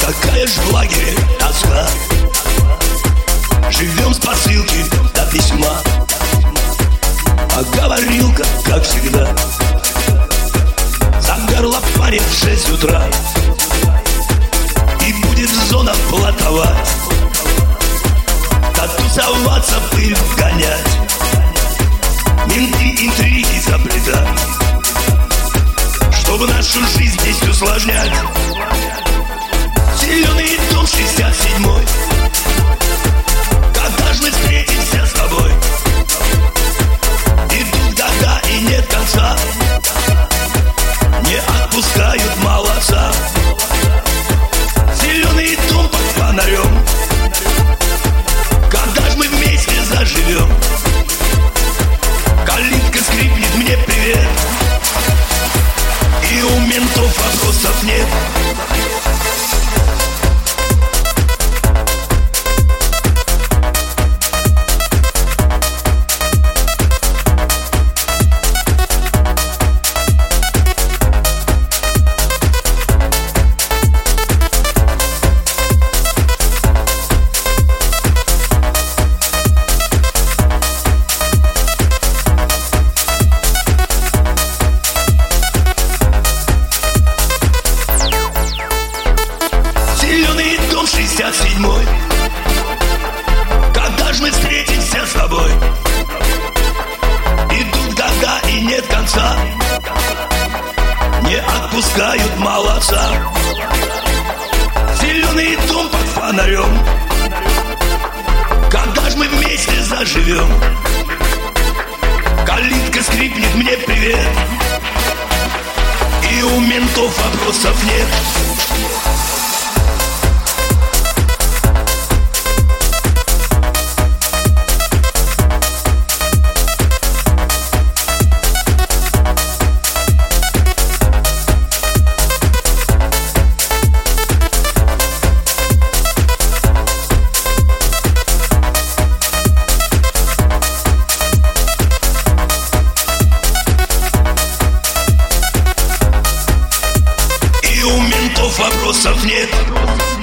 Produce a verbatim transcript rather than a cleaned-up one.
Какая ж в лагере тоска. Живем с посылки до письма, а говорилка, как всегда, загорла парень в шесть утра. И будет зона плотовать, да тусоваться, пыль гонять, менты интриги заплетать, чтобы нашу жизнь здесь усложнять. Зеленый дом шестьдесят седьмой, когда ж мы встретимся с тобой? Идут года и нет конца, не отпускают молодца. Зеленый дом под фонарем, когда ж мы вместе заживем? Калитка скрипнет, мне привет, и у ментов вопросов нет. шестьдесят седьмой, когда ж мы встретимся с тобой? Идут года и нет конца, не отпускают молодца. Зеленый дом под фонарем, когда ж мы вместе заживем? Калитка скрипнет, мне привет, и у ментов вопросов нет. Вопросов нет.